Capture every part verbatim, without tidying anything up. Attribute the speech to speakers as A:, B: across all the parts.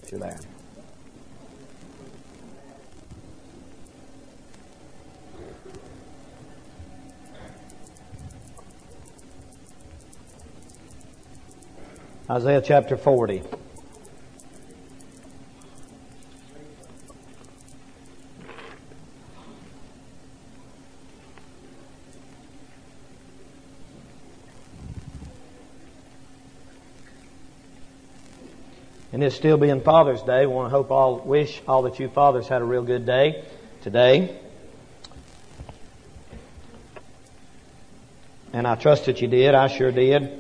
A: You're there. Isaiah chapter forty. And it still being Father's Day, we want to hope all, wish all that you fathers had a real good day today. And I trust that you did. I sure did.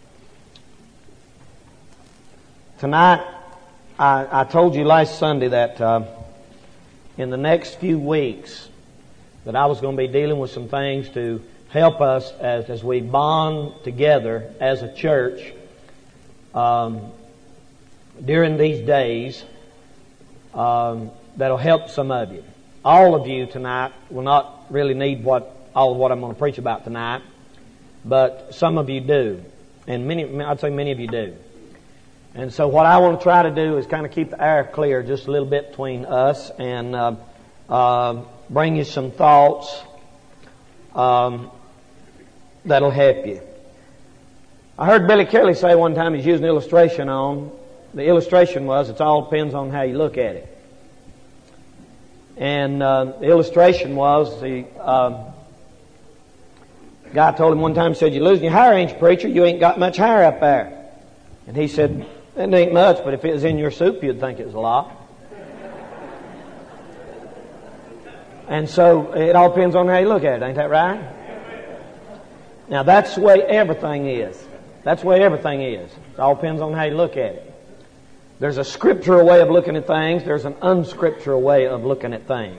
A: Tonight, I, I told you last Sunday that uh, in the next few weeks that I was going to be dealing with some things to help us as, as we bond together as a church um, during these days um, that'll help some of you. All of you tonight will not really need what all of what I'm going to preach about tonight, but some of you do, and many I'd say many of you do. And so what I want to try to do is kind of keep the air clear just a little bit between us and uh, uh, bring you some thoughts um, that'll help you. I heard Billy Kelly say one time he's using an illustration on. The illustration was, it all depends on how you look at it. And uh, the illustration was, the uh, guy told him one time, he said, "You're losing your hair, ain't you, preacher? You ain't got much hair up there." And he said, "It ain't much, but if it was in your soup, you'd think it was a lot." And so it all depends on how you look at it, ain't that right? Now that's the way everything is. That's the way everything is. It all depends on how you look at it. There's a scriptural way of looking at things. There's an unscriptural way of looking at things.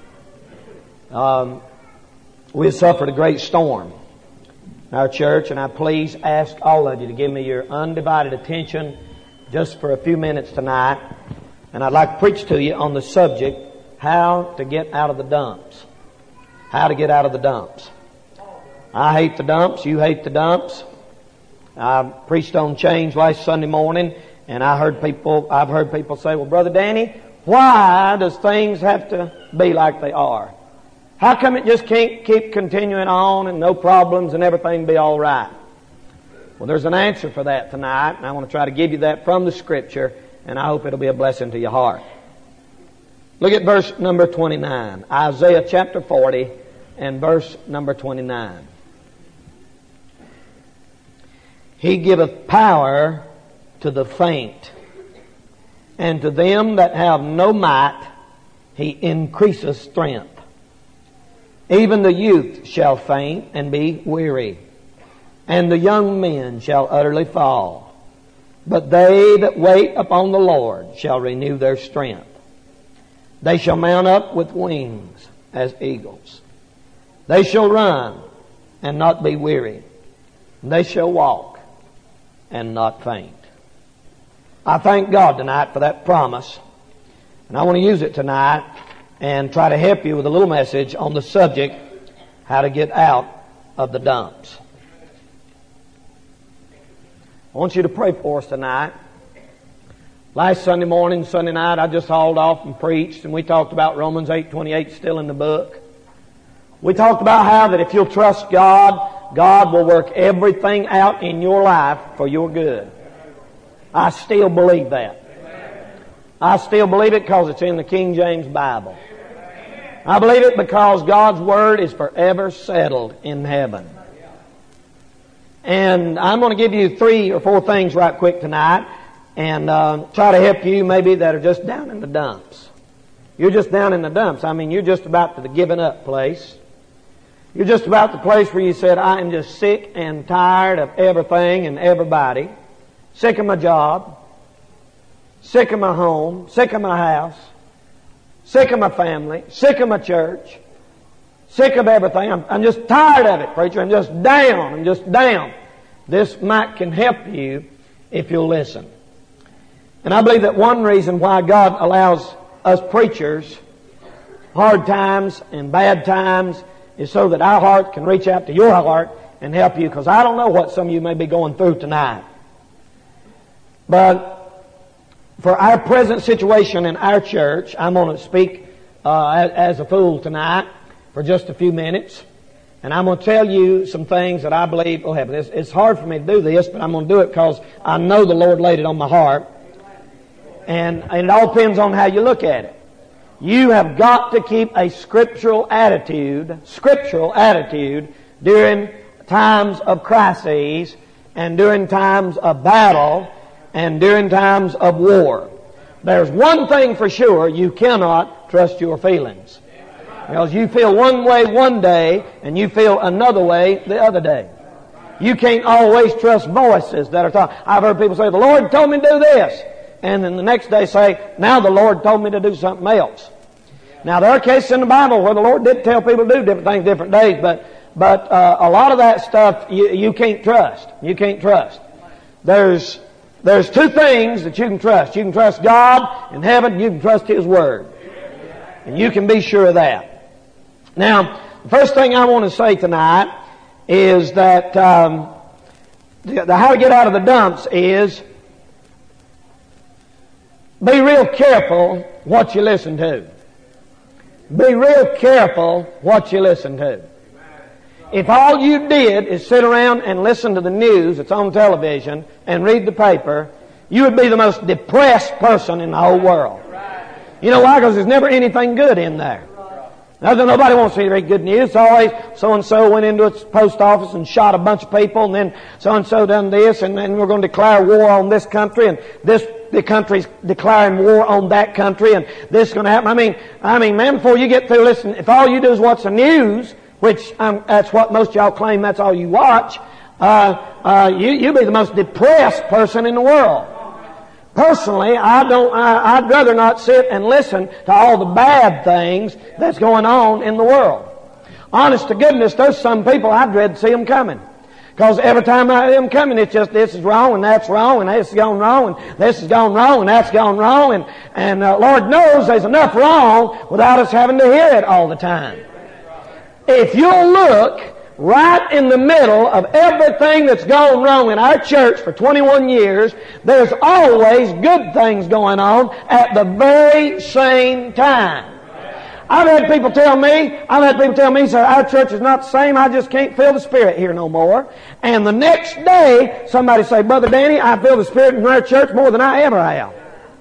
A: Um, we have suffered a great storm in our church, and I please ask all of you to give me your undivided attention just for a few minutes tonight. And I'd like to preach to you on the subject, how to get out of the dumps. How to get out of the dumps. I hate the dumps. You hate the dumps. I preached on change last Sunday morning, and I heard people, I've heard people say, "Well, Brother Danny, why does things have to be like they are? How come it just can't keep continuing on and no problems and everything be all right?" Well, there's an answer for that tonight, and I want to try to give you that from the Scripture, and I hope it'll be a blessing to your heart. Look at verse number twenty-nine. Isaiah chapter forty and verse number twenty-nine. "He giveth power to the faint, and to them that have no might He increaseth strength. Even the youth shall faint and be weary, and the young men shall utterly fall. But they that wait upon the Lord shall renew their strength. They shall mount up with wings as eagles. They shall run and not be weary. They shall walk and not faint." I thank God tonight for that promise, and I want to use it tonight and try to help you with a little message on the subject, how to get out of the dumps. I want you to pray for us tonight. Last Sunday morning, Sunday night, I just hauled off and preached, and we talked about Romans eight twenty-eight still in the book. We talked about how that if you'll trust God, God will work everything out in your life for your good. I still believe that. I still believe it because it's in the King James Bible. I believe it because God's Word is forever settled in heaven. And I'm going to give you three or four things right quick tonight and uh, try to help you maybe that are just down in the dumps. You're just down in the dumps. I mean, you're just about to the giving up place. You're just about the place where you said, "I am just sick and tired of everything and everybody. Sick of my job, sick of my home, sick of my house, sick of my family, sick of my church, sick of everything. I'm, I'm just tired of it, preacher. I'm just down. I'm just down." This mic can help you if you'll listen. And I believe that one reason why God allows us preachers hard times and bad times is so that our heart can reach out to your heart and help you, because I don't know what some of you may be going through tonight. But for our present situation in our church, I'm going to speak uh, as, as a fool tonight for just a few minutes. And I'm going to tell you some things that I believe will happen. It's, it's hard for me to do this, but I'm going to do it because I know the Lord laid it on my heart. And, and it all depends on how you look at it. You have got to keep a scriptural attitude, scriptural attitude during times of crises and during times of battle and during times of war. There's one thing for sure, you cannot trust your feelings. Because you feel one way one day and you feel another way the other day. You can't always trust voices that are talking. I've heard people say, the Lord told me to do this. And then the next day say, now the Lord told me to do something else. Now there are cases in the Bible where the Lord did tell people to do different things different days, but but uh, a lot of that stuff you, you can't trust. You can't trust. There's there's two things that you can trust. You can trust God in heaven, you can trust His Word. And you can be sure of that. Now, the first thing I want to say tonight is that um, the, the how to get out of the dumps is be real careful what you listen to. Be real careful what you listen to. If all you did is sit around and listen to the news that's on television and read the paper, you would be the most depressed person in the whole world. You know why? Because there's never anything good in there. Now, nobody wants to read good news. It's always so-and-so went into its post office and shot a bunch of people, and then so-and-so done this, and then we're going to declare war on this country, and this the country's declaring war on that country, and this is going to happen. I mean, I mean, man, before you get through listening, if all you do is watch the news, which um, that's what most of y'all claim that's all you watch, uh, uh, you, you'll be the most depressed person in the world. Personally, I don't, I, I'd rather not sit and listen to all the bad things that's going on in the world. Honest to goodness, there's some people I'd dread to see them coming. Because every time I see them coming, it's just this is wrong and that's wrong and this is going wrong and this is going wrong and that's going wrong. And, and uh, Lord knows there's enough wrong without us having to hear it all the time. If you'll look right in the middle of everything that's gone wrong in our church for twenty-one years, there's always good things going on at the very same time. I've had people tell me, I've had people tell me, sir, our church is not the same, I just can't feel the Spirit here no more. And the next day, somebody say, Brother Danny, I feel the Spirit in our church more than I ever have.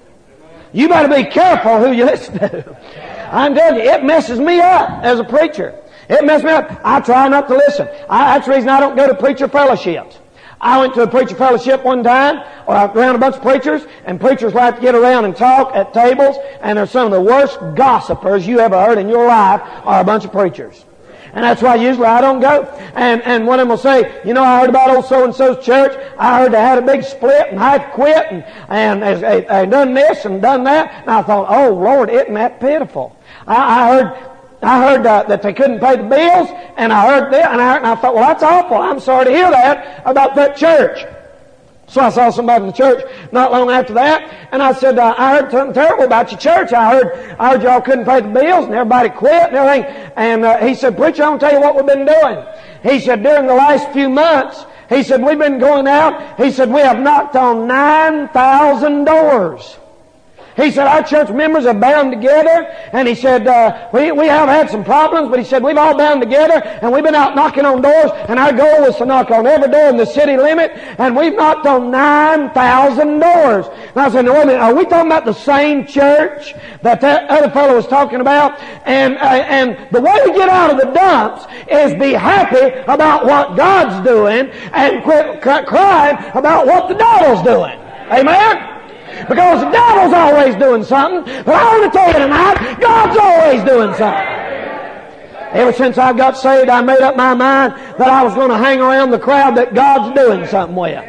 A: You better be careful who you listen to. I'm telling you, it messes me up as a preacher. It messes me up. I try not to listen. I, that's the reason I don't go to preacher fellowships. I went to a preacher fellowship one time, or around a bunch of preachers, and preachers like to get around and talk at tables, and they're some of the worst gossipers you ever heard in your life are a bunch of preachers. And that's why usually I don't go. And, and one of them will say, you know, I heard about old so-and-so's church. I heard they had a big split and I quit and, and they, they done this and done that. And I thought, oh Lord, isn't that pitiful? I, I heard I heard uh, that they couldn't pay the bills, and I heard that, and I, and I thought, well, that's awful. I'm sorry to hear that about that church. So I saw somebody in the church not long after that, and I said, uh, I heard something terrible about your church. I heard, I heard y'all couldn't pay the bills, and everybody quit and everything. And uh, he said, preacher, I'm going to tell you what we've been doing. He said, during the last few months, he said, we've been going out. He said, we have knocked on nine thousand doors. He said, our church members are bound together, and he said, uh, we, we have had some problems, but he said, we've all bound together, and we've been out knocking on doors, and our goal was to knock on every door in the city limit, and we've knocked on nine thousand doors. And I said, no, wait a minute, are we talking about the same church that that other fellow was talking about? And, uh, and the way to get out of the dumps is be happy about what God's doing, and quit crying about what the devil's doing. Amen? Because the devil's always doing something. But I want to tell you tonight, God's always doing something. Ever since I got saved, I made up my mind that I was going to hang around the crowd that God's doing something with.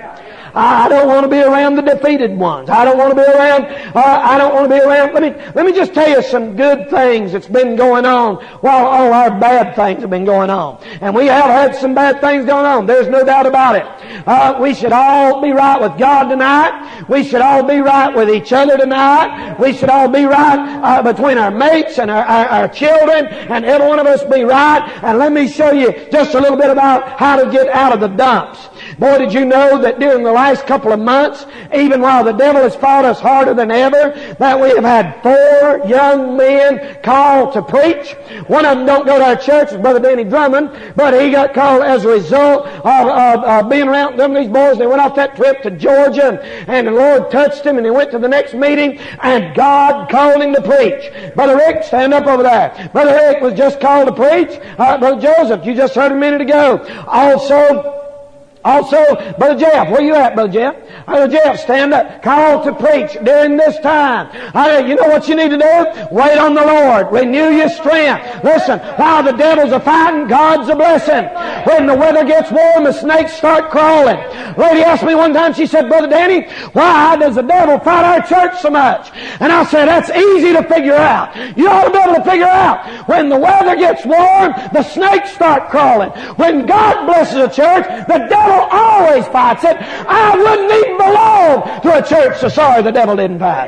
A: I don't want to be around the defeated ones. I don't want to be around, uh, I don't want to be around, let me, let me just tell you some good things that's been going on while all our bad things have been going on. And we have had some bad things going on. There's no doubt about it. Uh, we should all be right with God tonight. We should all be right with each other tonight. We should all be right, uh, between our mates and our, our, our children, and every one of us be right. And let me show you just a little bit about how to get out of the dumps.
B: Boy, did you know that during the last couple of months, even while the devil has fought us harder than ever, that we have had four young men called to preach. One of them don't go to our church, it's Brother Danny Drummond, but he got called as a result of, of, of being around them, these boys. They went off that trip to Georgia, and, and the Lord touched him, and he went to the next meeting, and God called him to preach. Brother Rick, stand up over there. Brother Rick was just called to preach. Uh, Brother Joseph, you just heard a minute ago. Also, Also, Brother Jeff, where you at, Brother Jeff? Brother Jeff, stand up. Called to preach during this time. I, you know what you need to do? Wait on the Lord. Renew your strength. Listen, while the devils are fighting, God's a blessing. When the weather gets warm, the snakes start crawling. Lady asked me one time, she said, Brother Danny, why does the devil fight our church so much? And I said, that's easy to figure out. You ought to be able to figure out. When the weather gets warm, the snakes start crawling. When God blesses a church, the devil always fights it. I wouldn't even belong to a church so sorry the devil didn't fight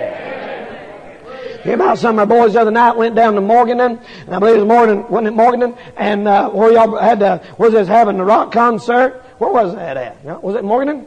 B: it. Hear about some of our boys the other night went down to Morganton, and I believe it was Morganton, wasn't it Morganton? And uh, where y'all had the, was this having the rock concert? Where was that at? You know, was it Morganton?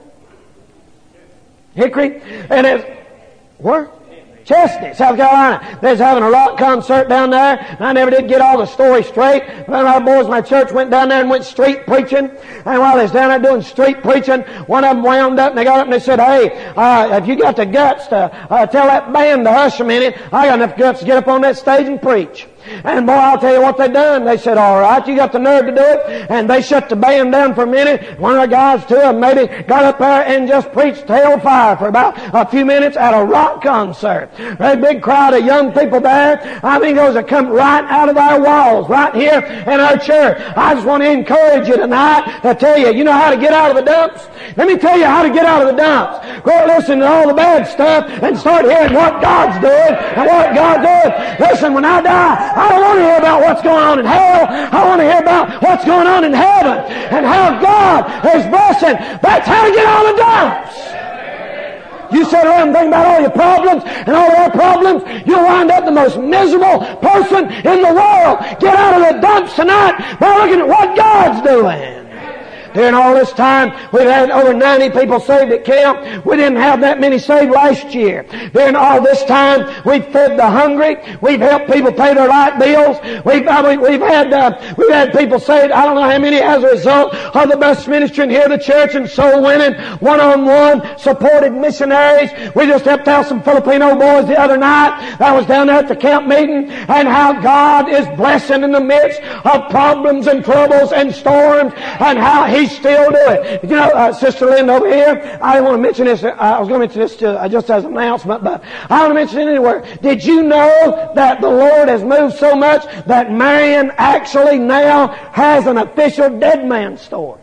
B: Hickory? And it's, where? Chesney, South Carolina. They was having a rock concert down there, and I never did get all the story straight. One of our boys in my church went down there and went street preaching, and while they was down there doing street preaching, one of them wound up and they got up and they said, hey, uh, if you got the guts to uh, tell that band to hush a minute, I got enough guts to get up on that stage and preach. And boy, I'll tell you what they done. They said, all right, you got the nerve to do it. And they shut the band down for a minute. One of the guys, two of them, maybe got up there and just preached hellfire for about a few minutes at a rock concert. A big crowd of young people there. I mean, those that come right out of our walls, right here in our church. I just want to encourage you tonight to tell you, you know how to get out of the dumps? Let me tell you how to get out of the dumps. Go listen to all the bad stuff and start hearing what God's doing and what God's doing. Listen, when I die, I don't want to hear about what's going on in hell. I want to hear about what's going on in heaven and how God is blessing. That's how to get out of the dumps. You sit around and think about all your problems and all our problems, you'll wind up the most miserable person in the world. Get out of the dumps tonight by looking at what God's doing. During all this time, we've had over ninety people saved at camp. We didn't have that many saved last year. During all this time, we've fed the hungry. We've helped people pay their light bills. We've, uh, we've had uh, we've had people saved, I don't know how many, as a result of the best ministry in here, the church, and soul winning, one-on-one, supported missionaries. We just helped out some Filipino boys the other night. I was down there at the camp meeting, and how God is blessing in the midst of problems and troubles and storms, and how He still do it. You know, uh, Sister Linda over here, I didn't want to mention this, uh, I was going to mention this to, uh, just as an announcement, but I don't want to mention it anywhere. Did you know that the Lord has moved so much that Marion actually now has an official dead man store?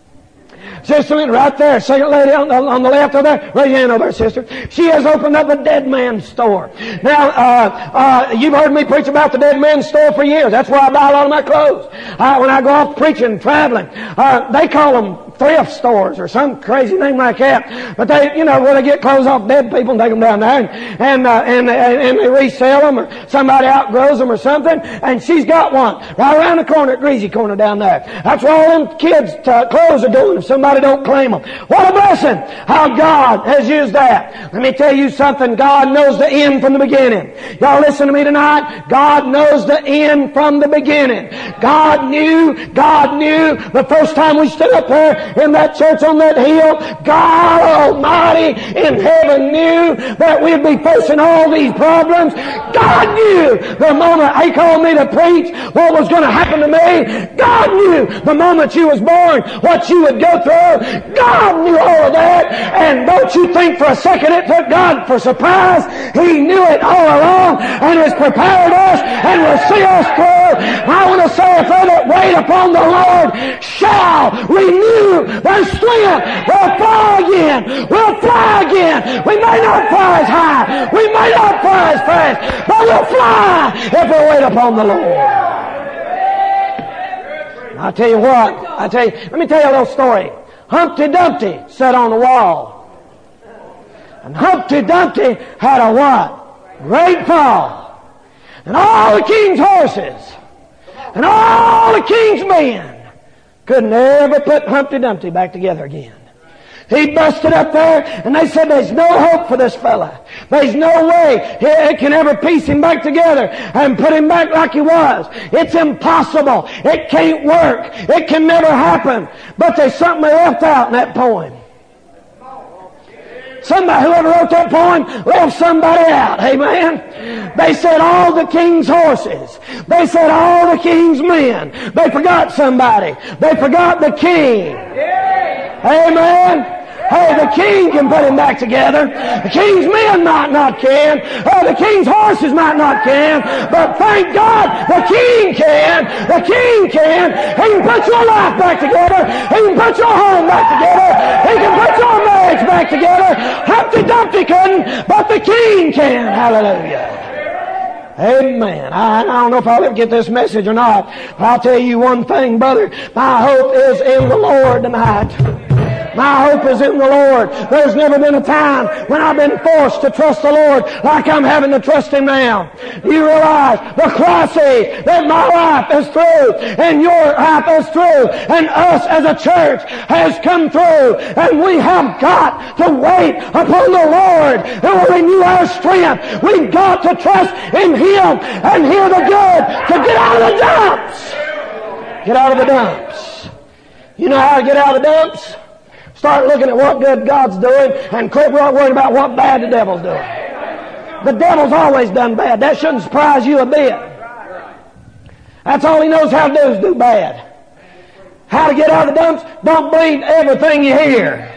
B: Sister Linda, right there, second lady on the, on the left over there. Raise your hand over there, sister. She has opened up a dead man store. Now, uh, uh, you've heard me preach about the dead man store for years. That's where I buy a lot of my clothes. Uh, when I go off preaching, traveling, uh, they call them thrift stores or some crazy name like that. But they, you know, where they get clothes off dead people and take them down there, and and, uh, and, and they resell them, or somebody outgrows them or something. And she's got one right around the corner at Greasy Corner down there. That's where all them kids' uh, clothes are doing if somebody don't claim them. What a blessing! How God has used that. Let me tell you something. God knows the end from the beginning. Y'all listen to me tonight. God knows the end from the beginning. God knew, God knew the first time we stood up there in that church on that hill, God Almighty in heaven knew that we'd be facing all these problems. God knew the moment He called me to preach what was going to happen to me. God knew the moment you was born what you would go through. God knew all of that. And don't you think for a second it took God for surprise. He knew it all along and has prepared us and will see us through. I want to say, if they that wait upon the Lord shall renew their strength. We'll fly again. We'll fly again. We may not fly as high. We may not fly as fast. But we'll fly if we wait upon the Lord. I'll tell you what. I tell you. Let me tell you a little story. Humpty Dumpty sat on the wall. And Humpty Dumpty had a what? Great fall. And all the king's horses and all the king's men could never put Humpty Dumpty back together again. He busted up there, and they said there's no hope for this fella. There's no way it can ever piece him back together and put him back like he was. It's impossible. It can't work. It can never happen. But there's something they left out in that poem. Somebody, whoever wrote that poem, left somebody out. Amen. They said all the king's horses. They said all the king's men. They forgot somebody. They forgot the king. Amen. Hey, the king can put him back together. The king's men might not can. Oh, the king's horses might not can. But thank God, the king can. The king can. He can put your life back together. He can put your home back together. He can put your marriage back together. Humpty Dumpty couldn't, but the king can. Hallelujah. Amen. I, I don't know if I'll ever get this message or not, but I'll tell you one thing, brother. My hope is in the Lord tonight. My hope is in the Lord. There's never been a time when I've been forced to trust the Lord like I'm having to trust Him now. You realize the crisis that my life is through and your life is through and us as a church has come through, and we have got to wait upon the Lord who will renew our strength. We've got to trust in Him and hear the good to get out of the dumps. Get out of the dumps. You know how to get out of the dumps? Start looking at what good God's doing and quit worrying about what bad the devil's doing. The devil's always done bad. That shouldn't surprise you a bit. That's all he knows how to do is do bad. How to get out of the dumps? Don't believe everything you hear.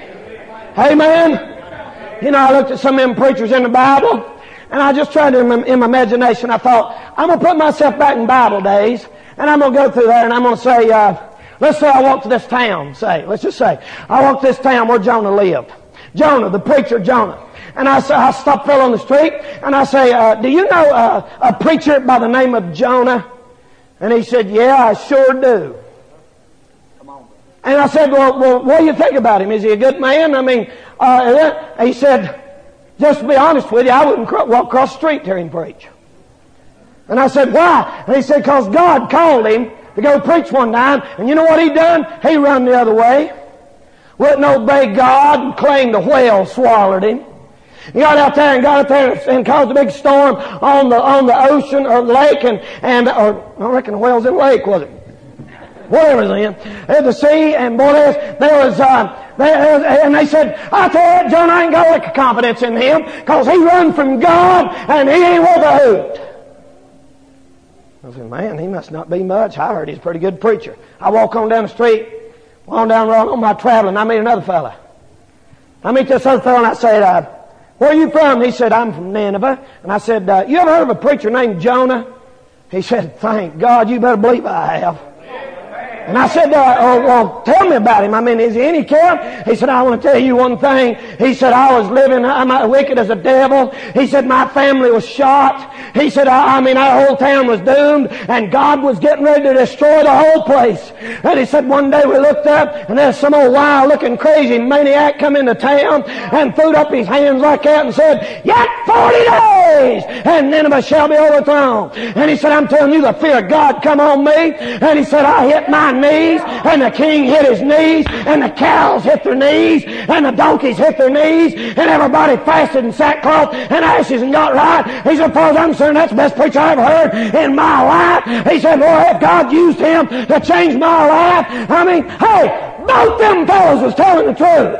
B: Amen? You know, I looked at some of them preachers in the Bible, and I just tried to, in my, in my imagination, I thought, I'm going to put myself back in Bible days, and I'm going to go through there, and I'm going to say, uh, let's say I walk to this town, say, let's just say, I walk to this town where Jonah lived. Jonah, the preacher Jonah. And I say, I stop Phil on the street, and I say, uh, do you know uh, a preacher by the name of Jonah? And he said, yeah, I sure do. Come on. And I said, well, well, what do you think about him? Is he a good man? I mean, uh, he said, just to be honest with you, I wouldn't cr- walk across the street to hear him preach. And I said, why? And he said, because God called him to go preach one time, and you know what he done? He run the other way. Wouldn't obey God and claimed the whale swallowed him. He got out there and got out there and caused a big storm on the on the ocean or the lake, and and or I reckon the whale's in the lake, was it? Whatever then, at the sea, and boy, there, there was uh, there, and they said, I tell you, John, I ain't got a lick of confidence in him, because he run from God and he ain't worth a hoot. I said, man, he must not be much. I heard he's a pretty good preacher. I walk on down the street, on down the road, on my traveling, I meet another fella. I meet this other fella, and I said, uh, where are you from? He said, I'm from Nineveh. And I said, uh, you ever heard of a preacher named Jonah? He said, thank God, you better believe I have. And I said, uh, oh, well, tell me about him. I mean, is he any care? He said, I want to tell you one thing. He said, I was living, I'm wicked as a devil. He said, my family was shot. He said, I, I mean, our whole town was doomed, and God was getting ready to destroy the whole place. And he said, one day we looked up, and there's some old wild-looking crazy maniac come into town and threw up his hands like that and said, yet forty days, and Nineveh shall be overthrown. And he said, I'm telling you, the fear of God come on me. And he said, I hit my knees, and the king hit his knees, and the cows hit their knees, and the donkeys hit their knees, and everybody fasted in sackcloth and ashes and got right. He said, as far as I'm concerned, that's the best preacher I ever heard in my life. He said, Lord, if God used him to change my life, I mean, hey, both them fellows was telling the truth.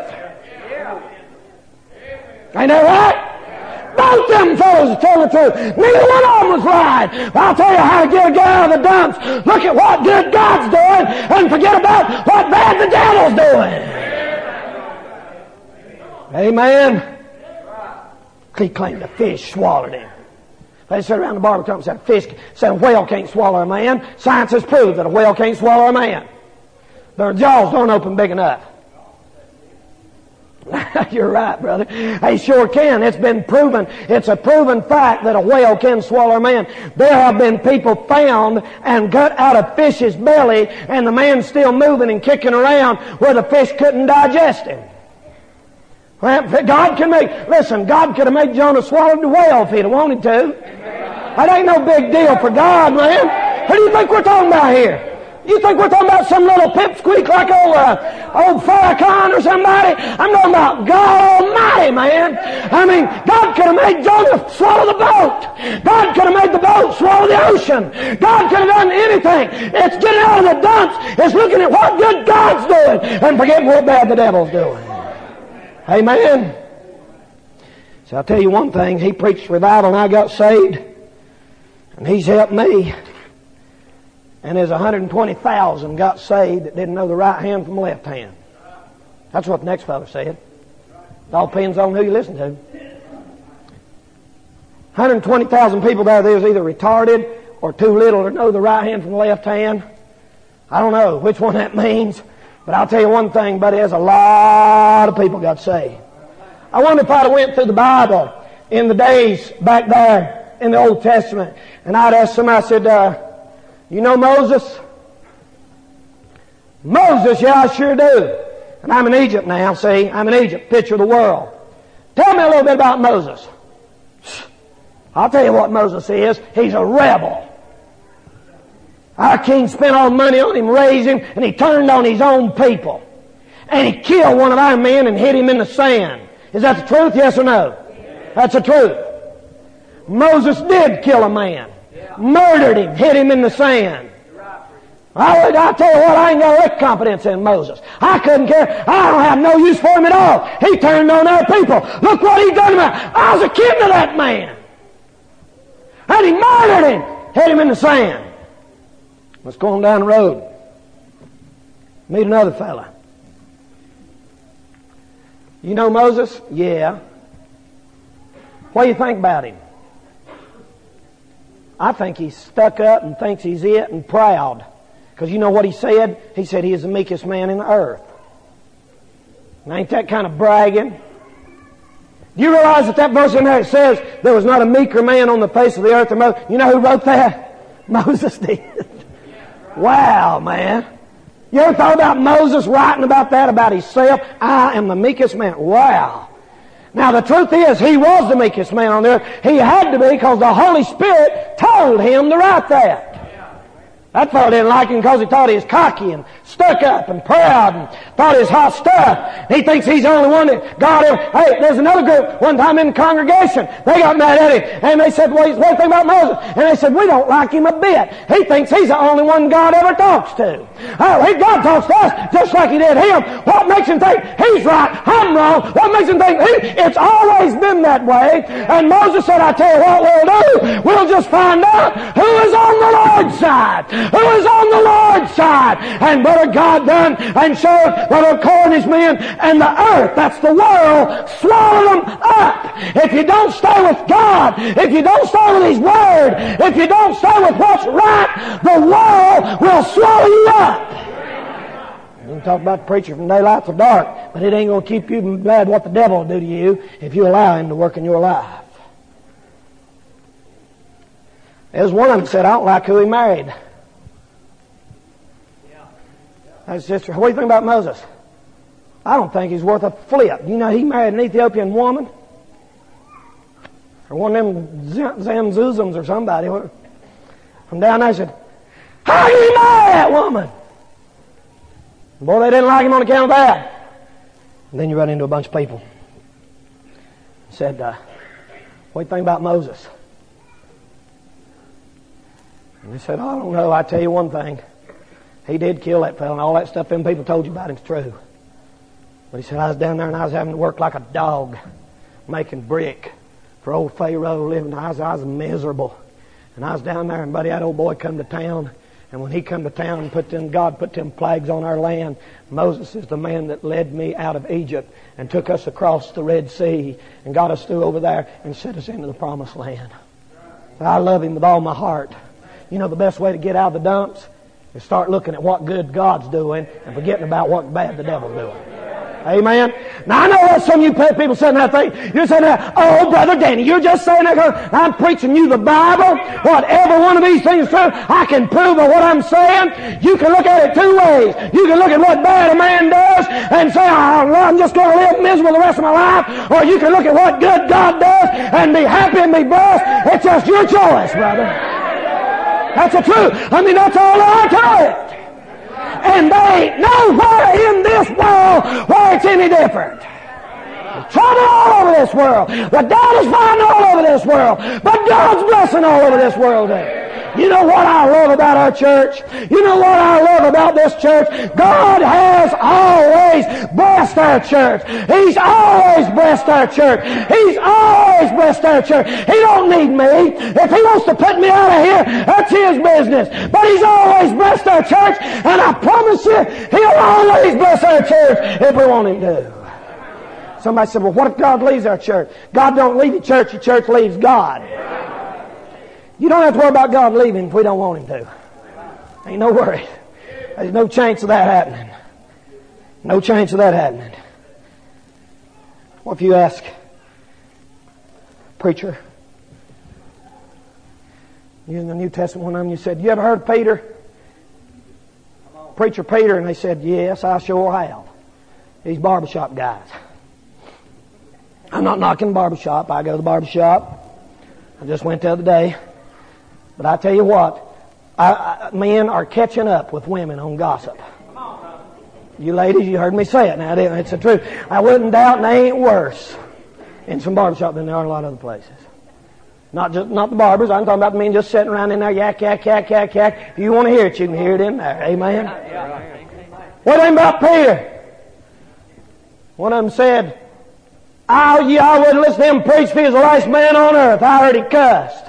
B: Ain't that right? Both them fellows are telling the truth. Neither one of them was right. But I'll tell you how to get a guy out of the dumps. Look at what good God's doing and forget about what bad the devil's doing. Amen. He claimed a fish swallowed him. They said around the barbecue and said a fish, said a whale can't swallow a man. Science has proved that a whale can't swallow a man. Their jaws don't open big enough. You're right, brother. They sure can. It's been proven. It's a proven fact that a whale can swallow a man. There have been people found and got out of fish's belly, and the man's still moving and kicking around where the fish couldn't digest him. Well, God can make, listen, God could have made Jonah swallow the whale if he'd have wanted to. That ain't no big deal for God, man. Who do you think we're talking about here? You think we're talking about some little pipsqueak like old, uh, old Farrakhan or somebody? I'm talking about God Almighty, man. I mean, God could have made Jonah swallow the boat. God could have made the boat swallow the ocean. God could have done anything. It's getting out of the dumps. It's looking at what good God's doing and forgetting what bad the devil's doing. Amen. So I'll tell you one thing. He preached revival and I got saved. And he's helped me. And there's one hundred twenty thousand got saved that didn't know the right hand from the left hand. That's what the next fellow said. It all depends on who you listen to. one hundred twenty thousand people there, they was either retarded or too little to know the right hand from the left hand. I don't know which one that means. But I'll tell you one thing, buddy, there's a lot of people got saved. I wonder if I'd have went through the Bible in the days back there in the Old Testament, and I'd ask somebody, I said, uh, you know Moses? Moses, yeah, I sure do. And I'm in Egypt now, see? I'm in Egypt, picture of the world. Tell me a little bit about Moses. I'll tell you what Moses is. He's a rebel. Our king spent all the money on him, raised him, and he turned on his own people. And he killed one of our men and hid him in the sand. Is that the truth, yes or no? That's the truth. Moses did kill a man. Murdered him, hid him in the sand. I, I tell you what, I ain't got a lick confidence in Moses. I couldn't care. I don't have no use for him at all. He turned on our people. Look what he done to me. I was akin to that man. And he murdered him, hid him in the sand. Let's go on down the road. Meet another fella. You know Moses? Yeah. What do you think about him? I think he's stuck up and thinks he's it and proud. Because you know what he said? He said he is the meekest man in the earth. And ain't that kind of bragging? Do you realize that that verse in there says there was not a meeker man on the face of the earth than Moses? You know who wrote that? Moses did. Wow, man. You ever thought about Moses writing about that, about himself? I am the meekest man. Wow. Now the truth is, he was the meekest man on the earth. He had to be because the Holy Spirit told him to write that. That fellow didn't like him because he thought he was cocky and stuck up and proud and thought he was hot stuff. He thinks he's the only one that God ever... Hey, there's another group one time in the congregation. They got mad at him and they said, well, he's one thing about Moses. And they said, we don't like him a bit. He thinks he's the only one God ever talks to. Oh, he, God talks to us just like he did him. What makes him think he's right, I'm wrong? What makes him think he... It's always been that way. And Moses said, I tell you what we'll do. We'll just find out who is on the Lord's side. Who is on the Lord's side. And brother, God done and showed that according his men and the earth, that's the world, swallowed them up. If you don't stay with God, if you don't stay with his word, if you don't stay with what's right, the world will swallow you up. You can talk about the preacher from daylight to dark, but it ain't going to keep you glad what the devil will do to you if you allow him to work in your life. There's one of them said, I don't like who he married. His sister, what do you think about Moses? I don't think he's worth a flip. You know, he married an Ethiopian woman. Or one of them Zamzuzums or somebody. From down there, I said, how did he marry that woman? Boy, they didn't like him on account of that. And then you run into a bunch of people. Said, uh, what do you think about Moses? And they said, oh, I don't know. I tell you one thing. He did kill that fellow, and all that stuff them people told you about him is true. But he said, I was down there and I was having to work like a dog, making brick for old Pharaoh living. I was, I was miserable. And I was down there, and buddy, that old boy come to town. And when he come to town and put them, God put them plagues on our land, Moses is the man that led me out of Egypt and took us across the Red Sea and got us through over there and set us into the promised land. So I love him with all my heart. You know the best way to get out of the dumps? And start looking at what good God's doing and forgetting about what bad the devil's doing. Amen. Now I know that some of you people saying that thing. You're saying that, oh, Brother Danny, you're just saying that because I'm preaching you the Bible. Whatever one of these things is true, I can prove by what I'm saying. You can look at it two ways. You can look at what bad a man does and say, oh, I'm just going to live miserable the rest of my life. Or you can look at what good God does and be happy and be blessed. It's just your choice, brother. That's the truth. I mean, that's all there are to it. And there ain't nowhere in this world where it's any different. There's trouble all over this world. The doubt is fine all over this world. But God's blessing all over this world there. You know what I love about our church? You know what I love about this church? God has always blessed our church. He's always blessed our church. He's always blessed our church. He don't need me. If He wants to put me out of here, that's His business. But He's always blessed our church, and I promise you, He'll always bless our church if we want Him to. Somebody said, well, what if God leaves our church? God don't leave the church, the church leaves God. You don't have to worry about God leaving if we don't want Him to. Ain't no worry. There's no chance of that happening. No chance of that happening. What if you ask, preacher, using the New Testament, one of them, you said, you ever heard of Peter? Preacher Peter, and they said, yes, I sure have. These barbershop guys. I'm not knocking the barbershop. I go to the barbershop. I just went the other day. But I tell you what, I, I, men are catching up with women on gossip. You ladies, you heard me say it now. It's the truth. I wouldn't doubt, and they ain't worse in some barbershop than they are in a lot of other places. Not just not the barbers. I'm talking about the men just sitting around in there, yak, yak, yak, yak, yak. If you want to hear it, you can hear it in there. Amen. What about Peter? One of them said, "Oh, yeah, I wouldn't listen to him preach if he was the last man on earth. I heard he cussed."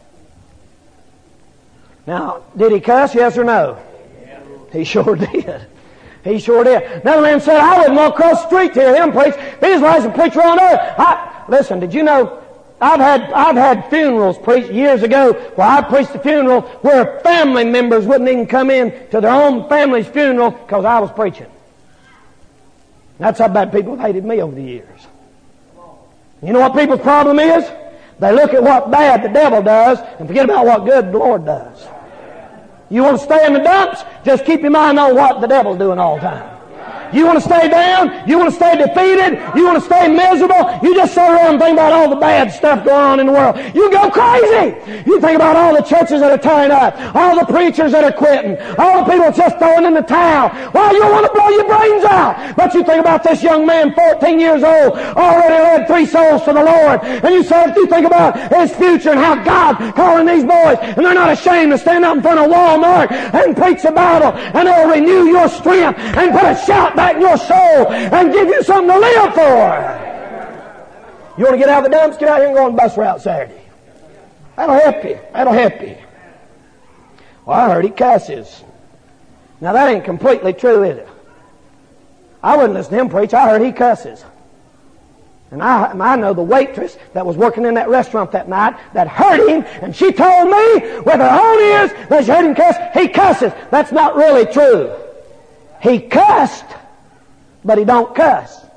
B: Now, did he cuss? Yes or no? He sure did. He sure did. Another man said, "I wouldn't walk across the street to hear him preach. If he was the last preacher on earth." I, listen, did you know? I've had I've had funerals preached years ago where I preached a funeral where family members wouldn't even come in to their own family's funeral because I was preaching. That's how bad people have hated me over the years. You know what people's problem is? They look at what bad the devil does and forget about what good the Lord does. You want to stay in the dumps? Just keep your mind on what the devil's doing all the time. You want to stay down? You want to stay defeated? You want to stay miserable? You just sit around and think about all the bad stuff going on in the world. You go crazy. You think about all the churches that are tearing up, all the preachers that are quitting, all the people just throwing in the towel. Well, you want to blow your brains out. But you think about this young man, fourteen years old, already led three souls to the Lord. And you say, if you think about his future and how God calling these boys, and they're not ashamed to stand up in front of Walmart and preach the Bible, and they'll renew your strength and put a shout back in your soul and give you something to live for. You want to get out of the dumps? Get out here and go on the bus route Saturday. That'll help you. That'll help you. Well, I heard he cusses. Now that ain't completely true, is it? I wouldn't listen to him preach. I heard he cusses. And I, I know the waitress that was working in that restaurant that night that heard him, and she told me with her own ears that she heard him cuss. He cusses. That's not really true. He cussed, but he don't cuss.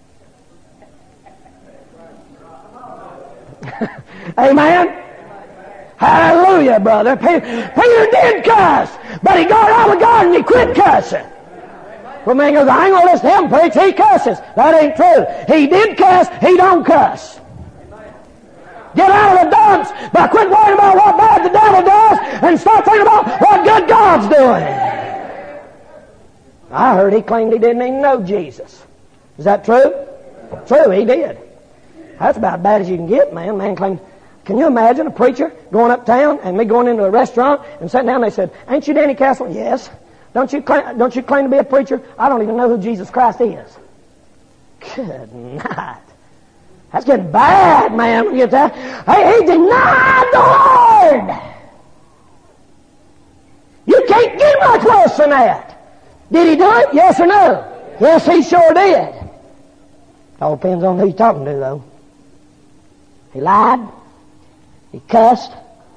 B: Amen? Hallelujah, brother. Peter, Peter did cuss, but he got out of the garden and he quit cussing. Well, man goes, I ain't going to listen to him preach. He cusses. That ain't true. He did cuss. He don't cuss. Get out of the dumps, but quit worrying about what bad the devil does and start thinking about what good God's doing. I heard he claimed he didn't even know Jesus. Is that true? True, he did. That's about as bad as you can get, man. Man claimed. Can you imagine a preacher going uptown and me going into a restaurant and sitting down and they said, "Ain't you Danny Castle?" "Yes." Don't you claim, don't you claim to be a preacher?" "I don't even know who Jesus Christ is." Good night. That's getting bad, man. When you get that. Hey, he denied the Lord. You can't get much worse than that. Did he do it? Yes or no? Yes, he sure did. All depends on who you're talking to, though. He lied. He cussed.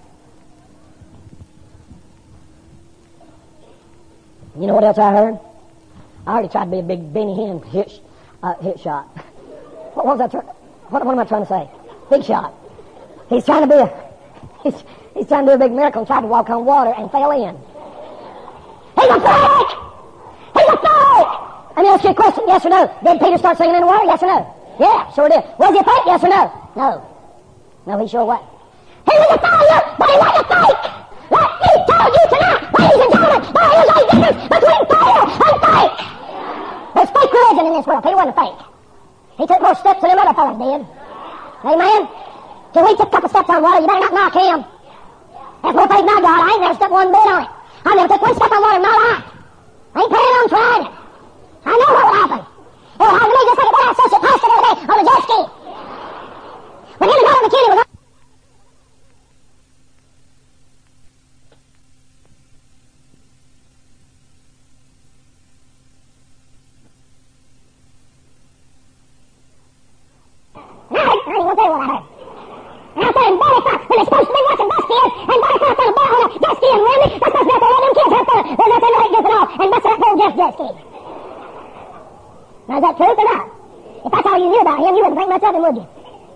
B: You know what else I heard? I heard he tried to be a big Benny Hinn hit, uh, hit shot. What was that? Tr- what, what am I trying to say? Big shot. He's trying to be a he's, he's trying to do a big miracle and tried to walk on water and fell in. He's a fake! He's a fake! Let me ask you a question, yes or no? Did Peter start singing in the water, yes or no? Yeah, sure did. Was he a fake, yes or no? No. No, he sure was. He was a failure, but he was a fake! Let me tell you tonight, when
C: ladies and gentlemen, there is a difference between prayer and faith. There's fake religion in this world. Peter wasn't fake. He took more steps than them other fellas did. Amen? Till he took a couple steps on water, you better not knock him. That's more faith than I got. I ain't never stepped one bit on it. I never took one step on water in my life. I ain't planning on trying it. I know what would happen. It would happen to me just like it did our associate pastor the other day on the jet ski. When him and Brother McKinney was on I ain't gonna tell you what I heard. Out there in Bonifant, when they're supposed to be watching bus kids, and Bonifant on a bar on a jet ski and Wendy, they're supposed to be out there letting them kids have fun. There's nothing like this at all, and busting that poor Jeff jet ski. Now, is that truth or not? If that's all you knew about him, you wouldn't think much of him, would you?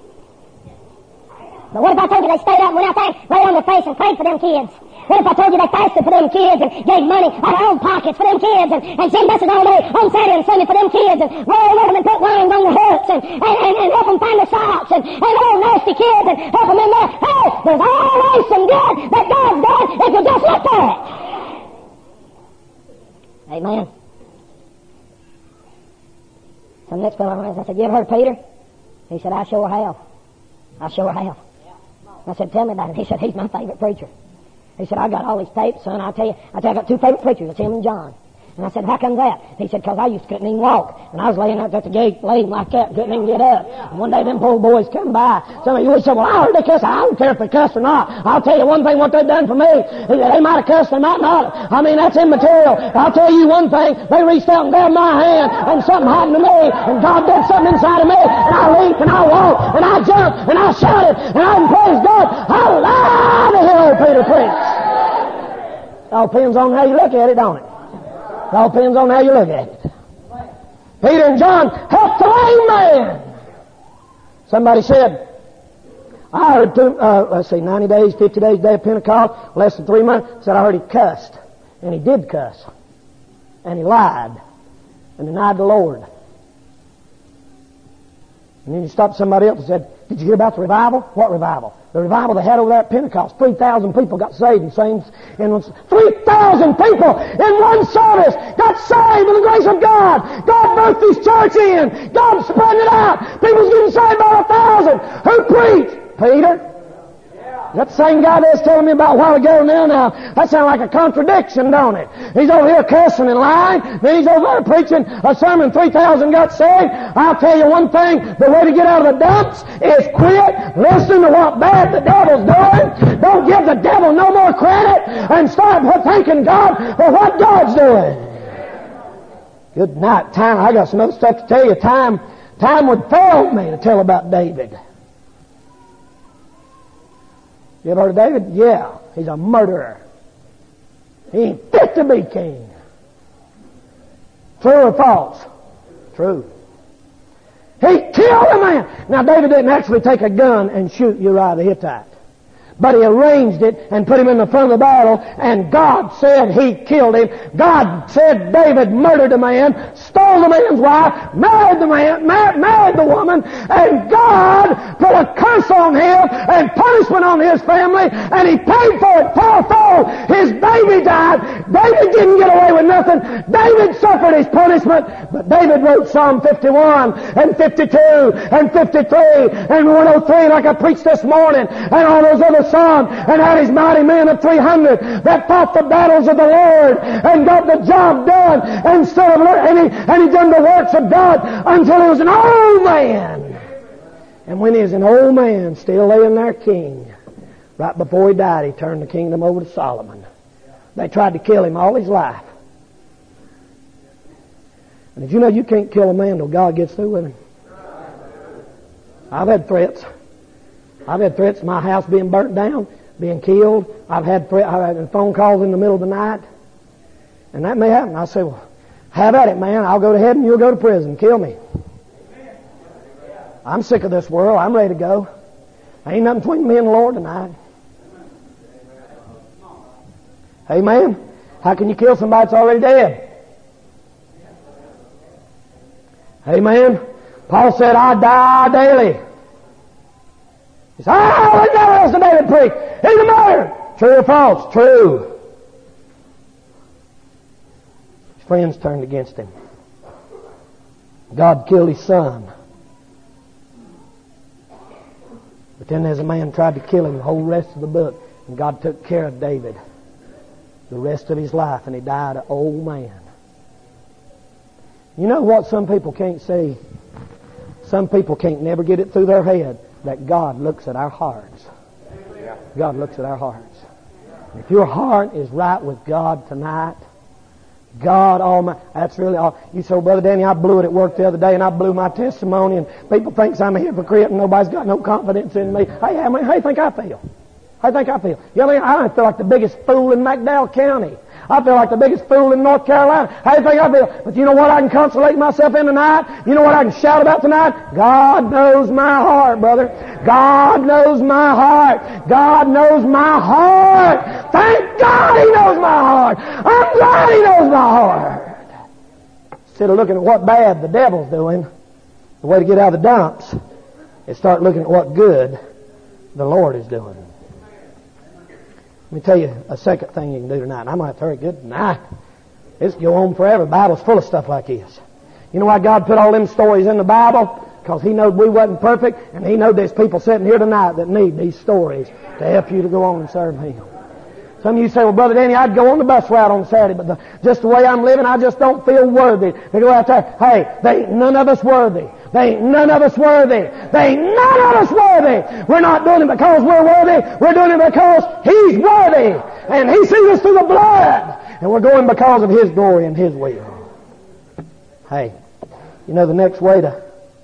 C: But what if I told you they stayed up and went out there, laid on their face and prayed for them kids? What if I told you they fasted for them kids and gave money out of their own pockets for them kids and, and sent buses all day on Saturday and Sunday for them kids and roll with them and put lines on the hooks and, and, and, and help them find their socks and, and little nasty kids and help them in there? Hey, there's always some good that God's done if you just look for it. Amen. Some next fellow I said, you ever heard of Peter? He said, I sure have. I sure have. I said, tell me about it. He said, he's my favorite preacher. He said, I got all these tapes, son. I'll tell you, I tell you, I got two favorite preachers. It's him and John. And I said, how come that? He said, because I used to couldn't even walk. And I was laying out at the gate, laying like that, couldn't even get up. And one day them poor boys come by. Some of you would say, well, I heard they cuss. I don't care if they cuss or not. I'll tell you one thing, what they've done for me. He said, they might have cussed, they might not. I mean, that's immaterial. I'll tell you one thing. They reached out and grabbed my hand, and something happened to me. And God did something inside of me. And I leaped, and I walked, and I jumped, and I shouted, and I praised God. I love to hear old Peter preach. It all depends on how you look at it, don't it? It all depends on how you look at it. Peter and John helped the lame man. Somebody said, I heard, two, uh, let's see, ninety days, fifty days, day of Pentecost, less than three months, said I heard he cussed. And he did cuss. And he lied. And denied the Lord. And then he stopped somebody else and said, did you hear about the revival? What revival? The revival they had over there at Pentecost. three thousand people got saved in same, in three thousand people in one service got saved in the grace of God. God birthed His church in. God spread it out. People's getting saved by a thousand. Who preached? Peter. That same guy that was telling me about a while ago now, now, that sounds like a contradiction, don't it? He's over here cussing and lying, then he's over there preaching a sermon, three thousand got saved. I'll tell you one thing, the way to get out of the dumps is quit listening to what bad the devil's doing. Don't give the devil no more credit and start thanking God for what God's doing. Good night. Time, I got some other stuff to tell you. Time, time would fail me to tell about David. You ever heard of David? Yeah. He's a murderer. He ain't fit to be king. True or false? True. He killed a man. Now, David didn't actually take a gun and shoot Uriah the Hittite. But he arranged it and put him in the front of the battle, and God said he killed him. God said David murdered a man, stole the man's wife, married the man, mar- married the woman, and God put a curse on him and punishment on his family, and he paid for it fourfold. His baby died. David didn't get away with nothing. David suffered his punishment, but David wrote Psalm fifty-one and fifty-two and fifty-three and one oh three like I preached this morning, and all those other Psalms, and had his mighty men of three hundred that fought the battles of the Lord and got the job done, and stood of and he, and he done the works of God until he was an old man. And when he was an old man, still laying there king, right before he died, he turned the kingdom over to Solomon. They tried to kill him all his life. And did you know you can't kill a man till God gets through with him? I've had threats. I've had threats of my house being burnt down, being killed. I've had threat, I've had phone calls in the middle of the night. And that may happen. I say, well, have at it, man. I'll go to heaven, you'll go to prison. Kill me. I'm sick of this world. I'm ready to go. Ain't nothing between me and the Lord tonight. Amen. How can you kill somebody that's already dead? Amen. Paul said, I die daily. He said, oh, what never else did David preach? He's a murderer. True or false? True.
B: friends turned against him. God killed his son. But then there's a man tried to kill him the whole rest of the book. And God took care of David the rest of his life. And he died an old man. You know what some people can't see? Some people can't never get it through their head that God looks at our hearts. God looks at our hearts. If your heart is right with God tonight, God Almighty, that's really all. You say, well, Brother Danny, I blew it at work the other day and I blew my testimony and people think I'm a hypocrite and nobody's got no confidence in me. Hey, I mean, how do you think I feel? How do you think I feel? You know, I feel like the biggest fool in McDowell County. I feel like the biggest fool in North Carolina. How do you think I feel? But you know what I can consolate myself in tonight? You know what I can shout about tonight? God knows my heart, brother. God knows my heart. God knows my heart. Thank God He knows my heart. I'm glad He knows my heart. Instead of looking at what bad the devil's doing, the way to get out of the dumps is start looking at what good the Lord is doing. Let me tell you a second thing you can do tonight. And I'm going to have to hurry good tonight. This can go on forever. The Bible's full of stuff like this. You know why God put all them stories in the Bible? Because He knowed we wasn't perfect, and He knowed there's people sitting here tonight that need these stories to help you to go on and serve Him. Some of you say, well, Brother Danny, I'd go on the bus route on Saturday, but the, just the way I'm living, I just don't feel worthy to go out there. Hey, they ain't none of us worthy. They ain't none of us worthy. They ain't none of us worthy. We're not doing it because we're worthy. We're doing it because He's worthy. And He sees us through the blood. And we're going because of His glory and His will. Hey, you know the next way to,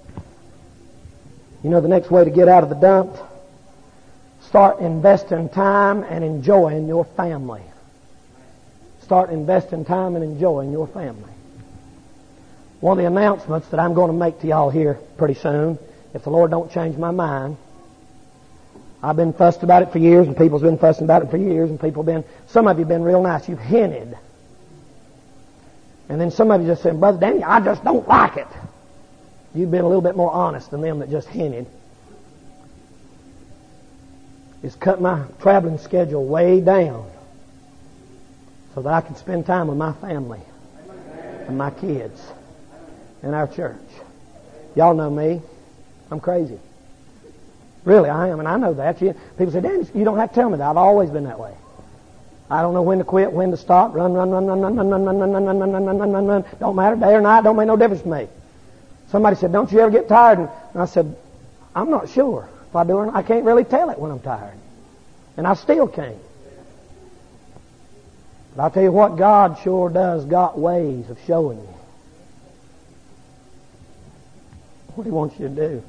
B: you know the next way to get out of the dump? Start investing time and enjoying your family. Start investing time and enjoying your family. One of the announcements that I'm going to make to y'all here pretty soon, if the Lord don't change my mind, I've been fussed about it for years, and people's been fussing about it for years, and people have been, some of you have been real nice. You've hinted. And then some of you just said, Brother Danny, I just don't like it. You've been a little bit more honest than them that just hinted. Is cut my traveling schedule way down so that I can spend time with my family and my kids and our church. Y'all know me. I'm crazy. Really, I am, and I know that. People say, Danny, you don't have to tell me that. I've always been that way. I don't know when to quit, when to stop. Run, run, run, run, run, run, run, run, run, run, run, run, run, run, run, run. Don't matter, day or night, don't make no difference to me. Somebody said, don't you ever get tired? And I said, I'm not sure. If I do or not, I can't really tell it when I'm tired. And I still can't. But I'll tell you what, God sure does got ways of showing you what He wants you to do.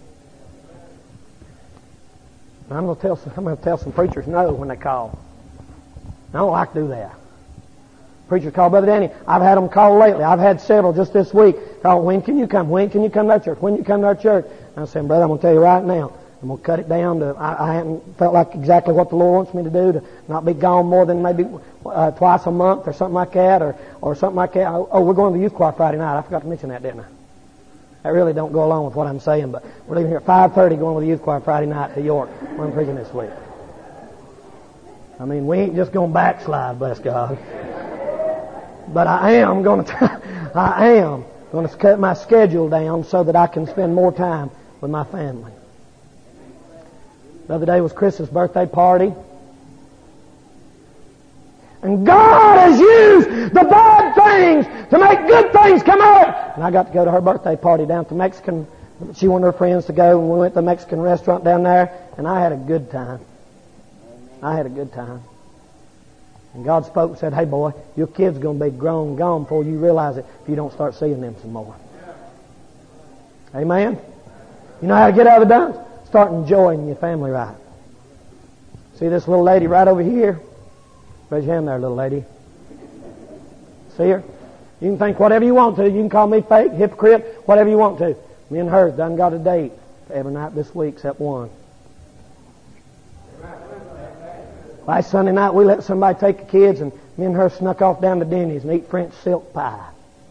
B: And I'm going to tell some, I'm going to tell some preachers no when they call. I don't like to do that. Preachers call, Brother Danny. I've had them call lately. I've had several just this week. Call, when can you come? When can you come to our church? When you come to our church? And I said, Brother, I'm going to tell you right now. I'm going to cut it down to, I, I hadn't felt like exactly what the Lord wants me to do, to not be gone more than maybe uh, twice a month or something like that, or, or something like that. Oh, we're going to the youth choir Friday night. I forgot to mention that, didn't I? That really don't go along with what I'm saying, but we're leaving here at five thirty going to the youth choir Friday night to York, where I'm preaching this week. I mean, we ain't just going to backslide, bless God. But I am going to, I am going to cut my schedule down so that I can spend more time with my family. The other day was Chris's birthday party. And God has used the bad things to make good things come out. And I got to go to her birthday party down to Mexican. She wanted her friends to go, and we went to the Mexican restaurant down there, and I had a good time. I had a good time. And God spoke and said, hey boy, your kid's going to be grown and gone before you realize it if you don't start seeing them some more. Amen? You know how to get out of the dumps? Start enjoying your family right. See this little lady right over here? Raise your hand there, little lady. See her? You can think whatever you want to. You can call me fake, hypocrite, whatever you want to. Me and her done got a date every night this week except one. Last Sunday night we let somebody take the kids, and me and her snuck off down to Denny's and eat French silk pie.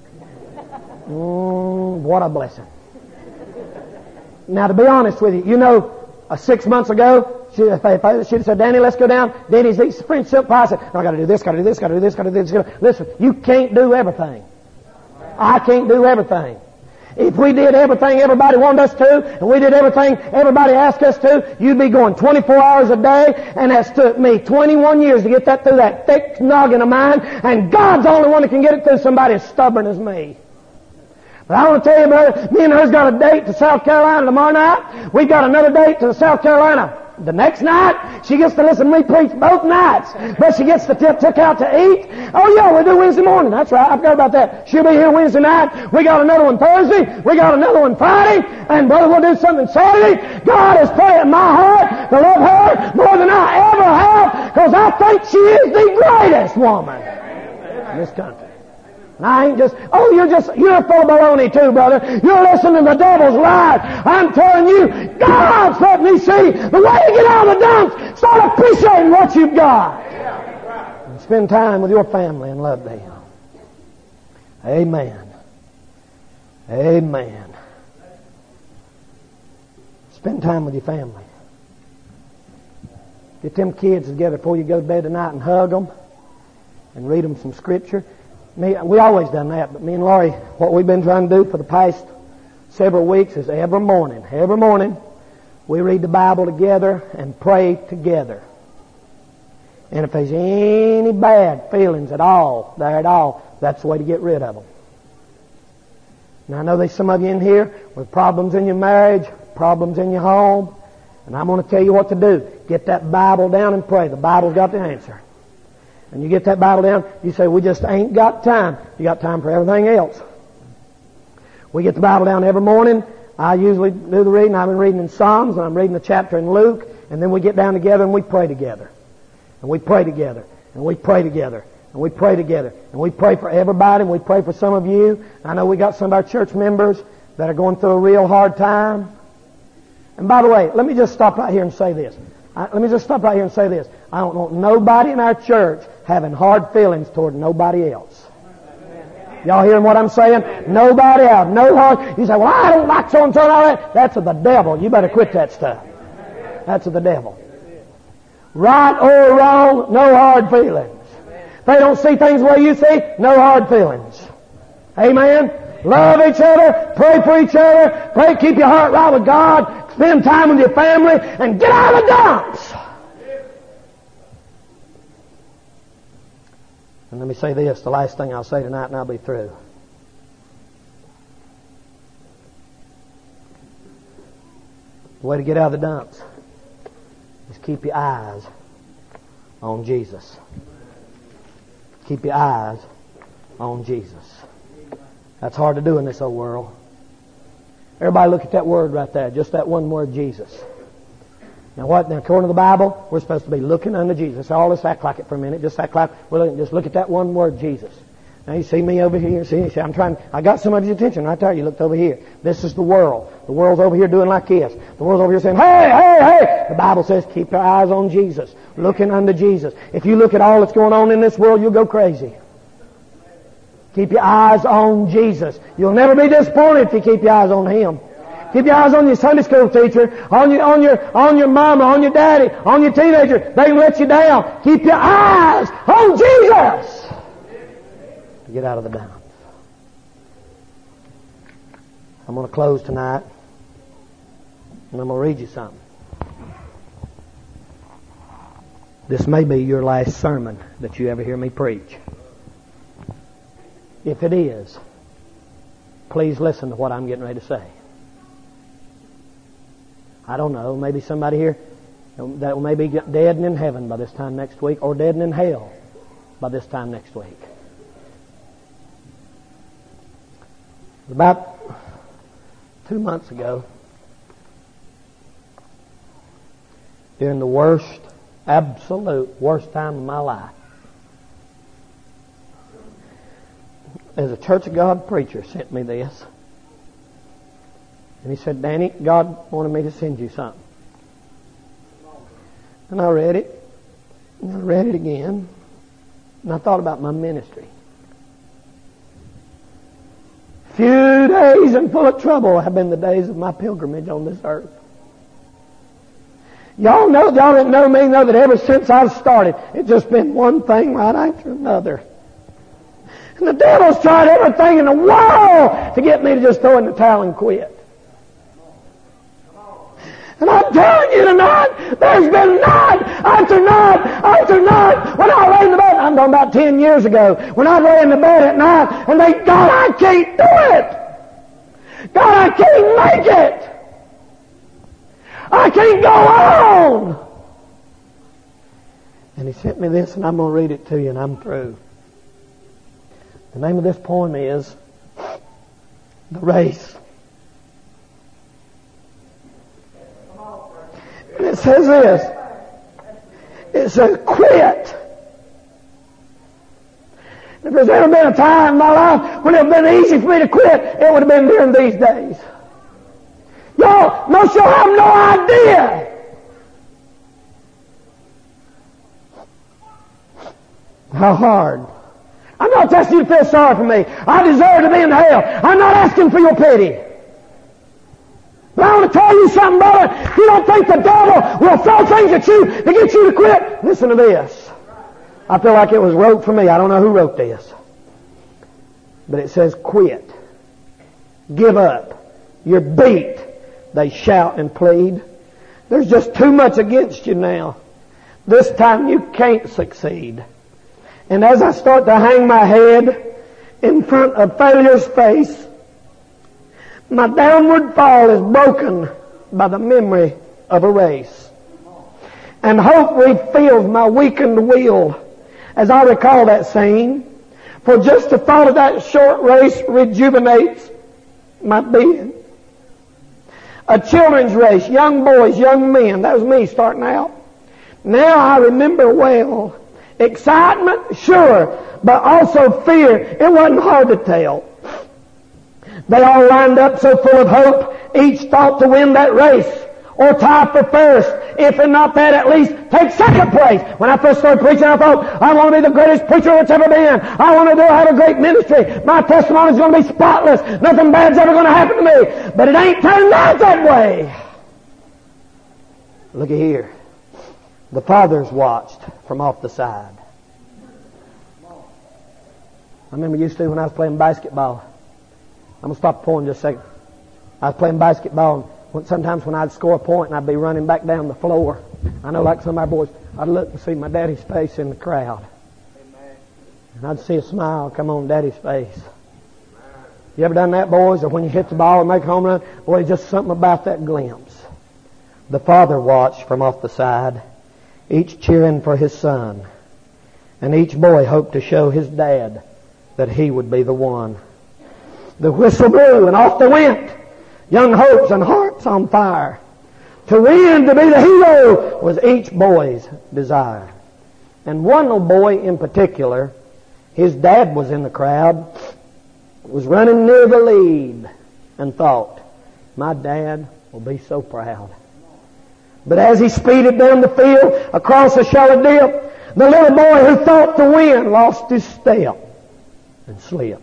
B: Mmm, what a blessing. Now, to be honest with you, you know, uh, six months ago, she, if I, if I, she'd have said, Danny, let's go down. Denny's eat French silk pie. I said, no, I got to do this, got to do this, got to do this, got to do this. Gotta. Listen, you can't do everything. I can't do everything. If we did everything everybody wanted us to, and we did everything everybody asked us to, you'd be going twenty-four hours a day, and that's took me twenty-one years to get that through that thick noggin of mine, and God's the only one that can get it through somebody as stubborn as me. But I want to tell you, brother, me and her's got a date to South Carolina tomorrow night. We've got another date to South Carolina the next night. She gets to listen to me preach both nights, but she gets to t- took out to eat. Oh yeah, we do Wednesday morning. That's right, I forgot about that. She'll be here Wednesday night. We got another one Thursday. We got another one Friday. And brother, we'll do something Saturday. God has put it in my heart to love her more than I ever have, because I think she is the greatest woman in this country. And I ain't just, oh, you're just, you're full of baloney too, brother. You're listening to the devil's lie. I'm telling you, God's letting me see the way to get out of the dumps. Start appreciating what you've got. And spend time with your family and love them. Amen. Amen. Spend time with your family. Get them kids together before you go to bed tonight and hug them and read them some scripture. Me, we always done that, but me and Laurie, what we've been trying to do for the past several weeks is every morning, every morning, we read the Bible together and pray together. And if there's any bad feelings at all, there at all, that's the way to get rid of them. Now I know there's some of you in here with problems in your marriage, problems in your home, and I'm going to tell you what to do. Get that Bible down and pray. The Bible's got the answer. And you get that Bible down, you say, we just ain't got time. You got time for everything else. We get the Bible down every morning. I usually do the reading. I've been reading in Psalms, and I'm reading a chapter in Luke, and then we get down together and we pray together. And we pray together. And we pray together. And we pray together. And we pray for everybody, and we pray for some of you. I know we got some of our church members that are going through a real hard time. And by the way, let me just stop right here and say this. I, let me just stop right here and say this. I don't want nobody in our church having hard feelings toward nobody else. Y'all hearing what I'm saying? Nobody else. No hard. You say, well, I don't like so and so and all that. That's of the devil. You better quit that stuff. That's of the devil. Right or wrong, no hard feelings. If they don't see things the way you see, no hard feelings. Amen? Love each other. Pray for each other. Pray, keep your heart right with God. Spend time with your family and get out of the dumps. And let me say this, the last thing I'll say tonight, and I'll be through. The way to get out of the dumps is keep your eyes on Jesus. Keep your eyes on Jesus. That's hard to do in this old world. Everybody look at that word right there, just that one word, Jesus. Now what? Now according to the Bible, we're supposed to be looking unto Jesus. All let's act like it for a minute. Just act like we're looking, just look at that one word, Jesus. Now you see me over here. See, see, I'm trying. I got somebody's attention right there. You looked over here. This is the world. The world's over here doing like this. The world's over here saying, "Hey, hey, hey!" The Bible says, "Keep your eyes on Jesus, looking unto Jesus." If you look at all that's going on in this world, you'll go crazy. Keep your eyes on Jesus. You'll never be disappointed if you keep your eyes on Him. Keep your eyes on your Sunday school teacher, on your, on your, on your mama, on your daddy, on your teenager. They can let you down. Keep your eyes on Jesus to get out of the dump. I'm going to close tonight, and I'm going to read you something. This may be your last sermon that you ever hear me preach. If it is, please listen to what I'm getting ready to say. I don't know, maybe somebody here that may be dead and in heaven by this time next week, or dead and in hell by this time next week. About two months ago, during the worst, absolute worst time of my life, as a Church of God preacher sent me this. And he said, "Danny, God wanted me to send you something." And I read it. And I read it again. And I thought about my ministry. Few days and full of trouble have been the days of my pilgrimage on this earth. Y'all know, y'all that know me know that ever since I started, it's just been one thing right after another. And the devil's tried everything in the world to get me to just throw in the towel and quit. And I'm telling you tonight, there's been night after night after night when I lay in the bed. I'm talking about ten years ago. When I lay in the bed at night and think, God, I can't do it. God, I can't make it. I can't go on. And he sent me this, and I'm going to read it to you, and I'm through. The name of this poem is The Race. And it says this. It says, quit. If there's ever been a time in my life when it would have been easy for me to quit, it would have been during these days. Y'all, most y'all have no idea how hard. I'm not asking you to feel sorry for me. I deserve to be in hell. I'm not asking for your pity. But I want to tell you something, brother. If you don't think the devil will throw things at you to get you to quit, listen to this. I feel like it was wrote for me. I don't know who wrote this. But it says, quit. Give up. You're beat. They shout and plead. There's just too much against you now. This time you can't succeed. And as I start to hang my head in front of failure's face, my downward fall is broken by the memory of a race. And hope refills my weakened will as I recall that scene. For just the thought of that short race rejuvenates my being. A children's race, young boys, young men. That was me starting out. Now I remember well. Excitement, sure, but also fear. It wasn't hard to tell. They all lined up so full of hope, each thought to win that race or tie for first. If not that, at least take second place. When I first started preaching, I thought, I want to be the greatest preacher that's ever been. I want to do, have a great ministry. My testimony is going to be spotless. Nothing bad's ever going to happen to me. But it ain't turned out that way. Look at here. The fathers watched from off the side. I remember used to when I was playing basketball. I'm going to stop the poem just a second. I was playing basketball, and sometimes when I'd score a point and I'd be running back down the floor, I know like some of our boys, I'd look and see my daddy's face in the crowd. Amen. And I'd see a smile come on daddy's face. Amen. You ever done that, boys? Or when you hit the ball and make a home run? Boy, just something about that glimpse. The father watched from off the side, each cheering for his son. And each boy hoped to show his dad that he would be the one. The whistle blew and off they went. Young hopes and hearts on fire. To win, to be the hero, was each boy's desire. And one little boy in particular, his dad was in the crowd, was running near the lead, and thought, my dad will be so proud. But as he speeded down the field across a shallow dip, the little boy who thought to win lost his step and slipped.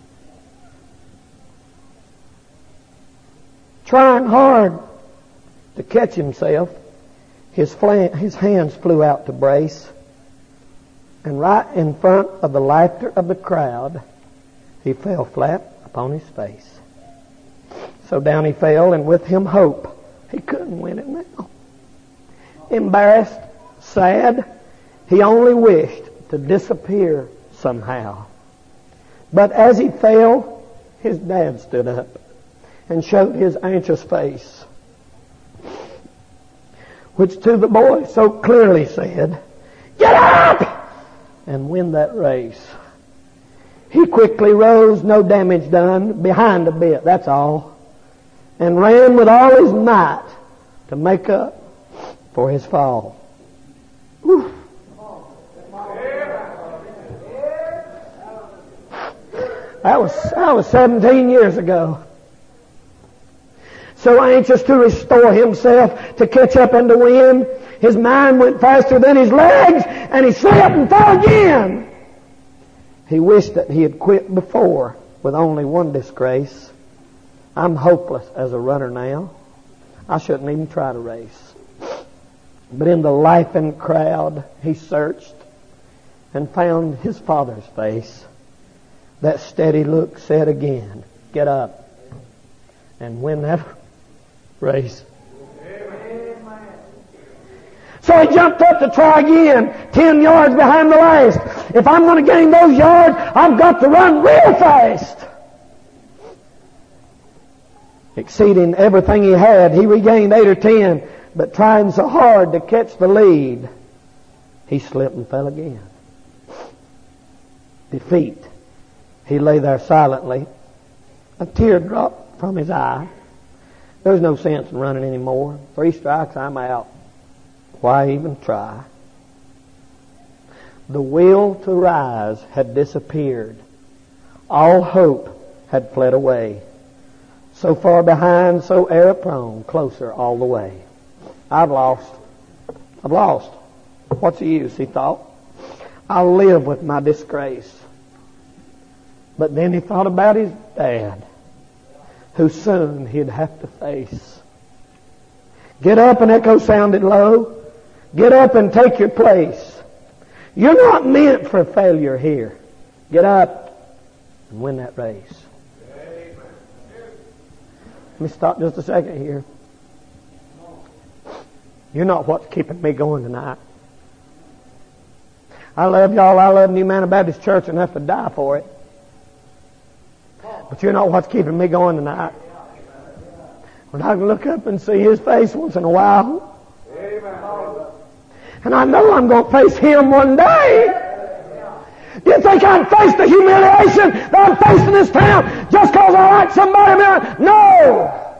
B: Trying hard to catch himself, his, flan- his hands flew out to brace, and right in front of the laughter of the crowd, he fell flat upon his face. So down he fell, and with him hope, he couldn't win it now. Embarrassed, sad, he only wished to disappear somehow. But as he fell, his dad stood up and showed his anxious face, which to the boy so clearly said, get up and win that race. He quickly rose, no damage done, behind a bit, that's all, and ran with all his might to make up for his fall. Whew. That was, that was seventeen years ago. So anxious to restore himself, to catch up and to win, his mind went faster than his legs, and he slipped and fell again. He wished that he had quit before with only one disgrace. I'm hopeless as a runner now. I shouldn't even try to race. But in the laughing crowd, he searched and found his father's face. that steady look said again, get up and win that race. So he jumped up to try again, ten yards behind the last. If I'm going to gain those yards, I've got to run real fast. Exceeding everything he had, he regained eight or ten, but trying so hard to catch the lead, he slipped and fell again. Defeat. He lay there silently. A tear dropped from his eye. There's no sense in running anymore. Three strikes, I'm out. Why even try? The will to rise had disappeared. All hope had fled away. So far behind, so error-prone, closer all the way. I've lost. I've lost. What's the use, he thought. I'll live with my disgrace. But then he thought about his dad, who soon he'd have to face. Get up, an echo sounded low. Get up and take your place. You're not meant for failure here. Get up and win that race. Let me stop just a second here. You're not what's keeping me going tonight. I love y'all. I love New Manor Baptist Church enough to die for it. But you're not what's keeping me going tonight. When I can look up and see His face once in a while. And I know I'm going to face Him one day. Do you think I'd face the humiliation that I'm facing in this town just because I like somebody? No!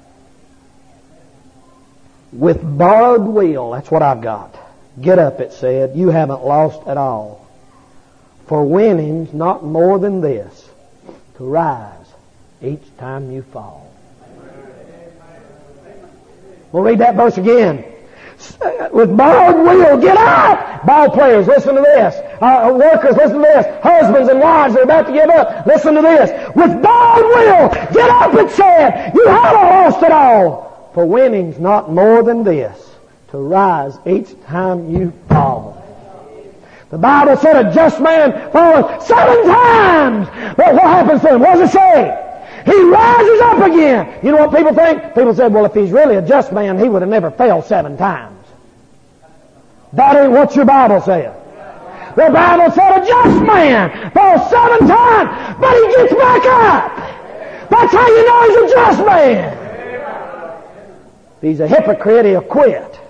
B: With borrowed will, that's what I've got. Get up, it said. You haven't lost at all. For winning's not more than this, to rise each time you fall. We'll read that verse again. With borrowed will, get up! Ball players, listen to this. Uh, workers, listen to this. Husbands and wives are about to give up. Listen to this. With borrowed will, get up, it said. You haven't lost it all. For winning's not more than this, to rise each time you fall. The Bible said a just man falls seven times. But what happens to him? What does it say? He rises up again. You know what people think? People said, well, if he's really a just man, he would have never failed seven times. That ain't what your Bible says. The Bible said a just man falls seven times, but he gets back up. That's how you know he's a just man. If he's a hypocrite, he'll quit.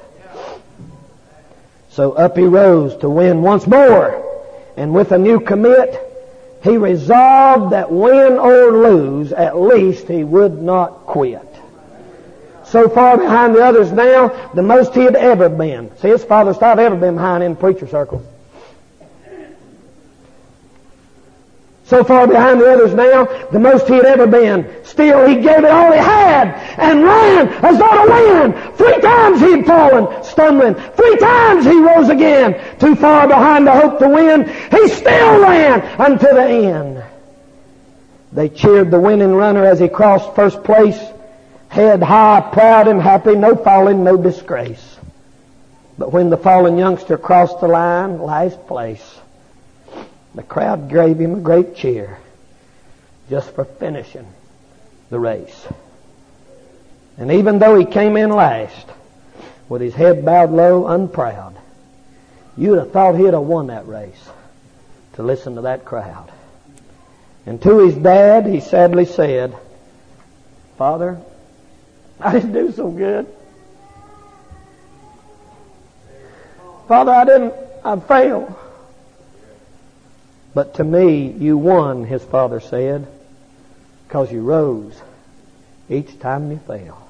B: So up he rose to win once more. And with a new commit, he resolved that win or lose, at least he would not quit. So far behind the others now, the most he had ever been. See, his father said, I've ever been behind in preacher circles. So far behind the others now, the most he had ever been. Still, he gave it all he had and ran as though to win. Three times he had fallen, stumbling. Three times he rose again. Too far behind to hope to win. He still ran unto the end. They cheered the winning runner as he crossed first place. Head high, proud and happy, no falling, no disgrace. But when the fallen youngster crossed the line, last place, the crowd gave him a great cheer just for finishing the race. And even though he came in last, with his head bowed low, unproud, you'd have thought he'd have won that race to listen to that crowd. And to his dad, he sadly said, Father, I didn't do so good. Father, I didn't, I failed. But to me, you won, his father said, because you rose each time you fell.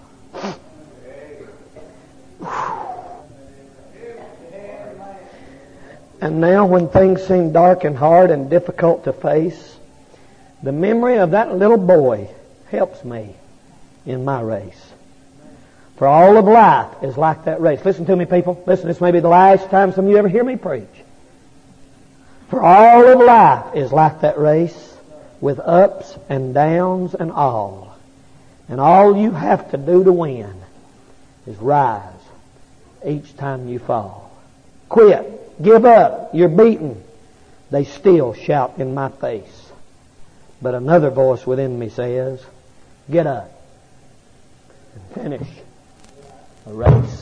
B: And now when things seem dark and hard and difficult to face, the memory of that little boy helps me in my race. For all of life is like that race. Listen to me, people. Listen, this may be the last time some of you ever hear me preach. For all of life is like that race, with ups and downs and all. And all you have to do to win is rise each time you fall. Quit. Give up. You're beaten. They still shout in my face. But another voice within me says, get up and finish a race.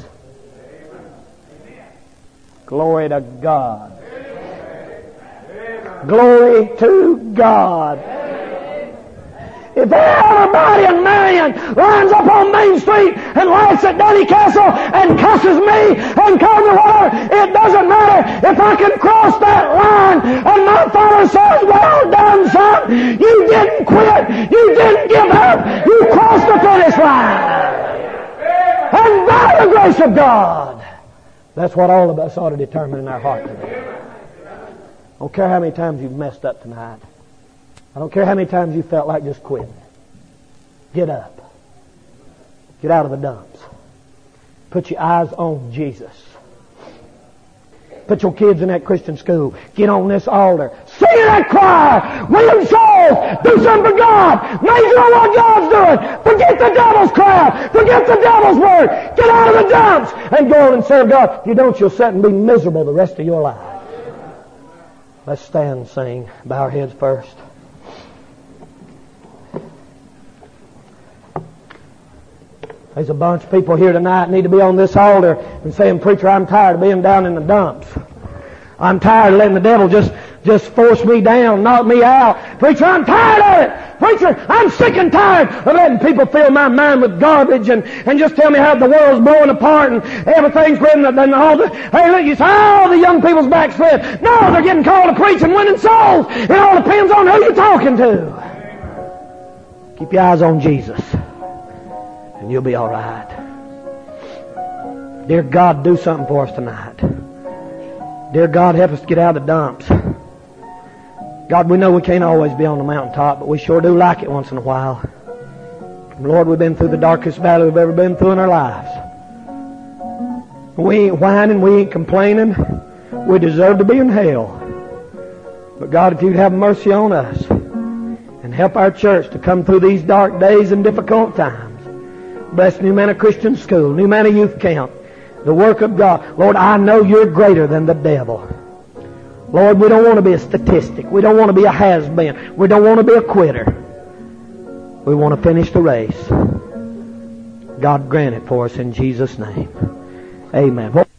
B: Glory to God. Glory to God. If everybody in Marion lines up on Main Street and lights at Dunny Castle and cusses me and calls me whatever, it doesn't matter if I can cross that line and my Father says, well done, son. You didn't quit. You didn't give up. You crossed the finish line. And by the grace of God, that's what all of us ought to determine in our heart today. I don't care how many times you've messed up tonight. I don't care how many times you felt like just quitting. Get up. Get out of the dumps. Put your eyes on Jesus. Put your kids in that Christian school. Get on this altar. Sing in that choir. Win souls. Do something for God. Major on what God's doing. Forget the devil's crowd. Forget the devil's word. Get out of the dumps and go on and serve God. If you don't, you'll sit and be miserable the rest of your life. Let's stand and sing. Bow our heads first. There's a bunch of people here tonight need to be on this altar and saying, preacher, I'm tired of being down in the dumps. I'm tired of letting the devil just, just force me down, knock me out. Preacher, I'm tired of it. Preacher, I'm sick and tired of letting people fill my mind with garbage and, and just tell me how the world's blowing apart and everything's written and all the, hey, look, you say, oh, the young people's backslid. No, they're getting called to preach and winning souls. It all depends on who you're talking to. Keep your eyes on Jesus. And you'll be all right. Dear God, do something for us tonight. Dear God, help us to get out of the dumps. God, we know we can't always be on the mountaintop, but we sure do like it once in a while. Lord, we've been through the darkest valley we've ever been through in our lives. We ain't whining, we ain't complaining. We deserve to be in hell. But God, if you'd have mercy on us and help our church to come through these dark days and difficult times. Bless New Manna Christian School, New Manna Youth Camp, the work of God. Lord, I know you're greater than the devil. Lord, we don't want to be a statistic. We don't want to be a has-been. We don't want to be a quitter. We want to finish the race. God grant it for us in Jesus' name. Amen.